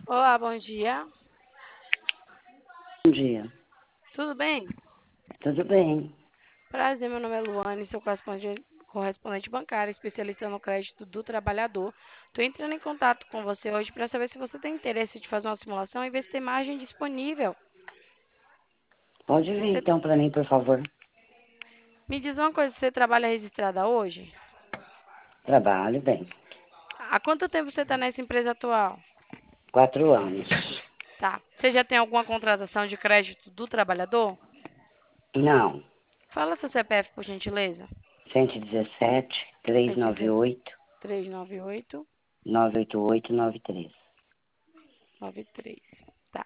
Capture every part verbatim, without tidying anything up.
Olá, bom dia. Bom dia. Tudo bem? Tudo bem? Prazer, meu nome é Luane, sou correspondente, correspondente bancário, especialista no crédito do trabalhador. Estou entrando em contato com você hoje para saber se você tem interesse de fazer uma simulação e ver se tem margem disponível. Pode vir Você- então para mim, por favor. Me diz uma coisa, você trabalha registrada hoje? Trabalho bem. Há quanto tempo você está nessa empresa atual? Quatro anos. Tá. Você já tem alguma contratação de crédito do trabalhador? Não. Fala seu C P F, por gentileza. cento e dezessete, trezentos e noventa e oito, trezentos e noventa e oito, novecentos e oitenta e oito, noventa e três. noventa e três. Tá.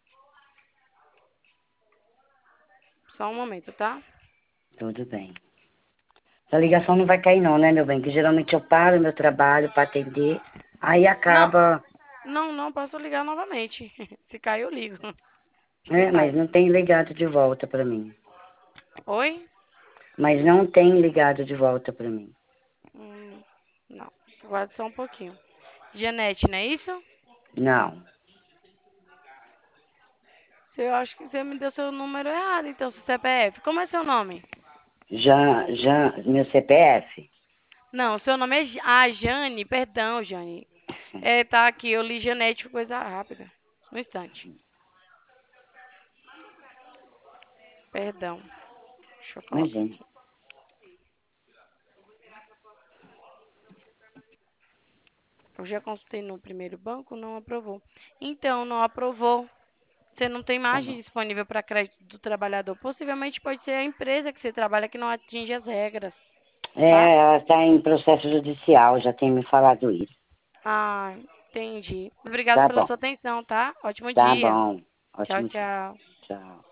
Só um momento, tá? Tudo bem. Essa ligação não vai cair não, né, meu bem? Que geralmente eu paro meu trabalho para atender, aí Não, acaba... não, não posso ligar novamente. Se cair, eu ligo. Se É, mas cai. não tem ligado de volta para mim. Oi? Mas não tem ligado de volta para mim. Hum, não. Aguarde só um pouquinho. Janete, não é isso? Não. Eu acho que você me deu seu número errado, então, seu C P F. Como é seu nome? Já, já, meu C P F? Não, seu nome é... Ja- Ah, Jane. Perdão, Jane. É, tá aqui. Eu li Janete, coisa rápida. Um instante. Perdão. Deixa eu colocar Imagina. aqui. Eu já consultei no primeiro banco, não aprovou. Então, não aprovou. Você não tem Tá margem bom. disponível para crédito do trabalhador. Possivelmente pode ser a empresa que você trabalha que não atinge as regras, tá? É, ela está em processo judicial, já tem me falado isso. Ah, entendi. Obrigado Tá pela bom, sua atenção, tá? Ótimo tá dia. bom. Tchau, Ótimo dia. tchau. Tchau.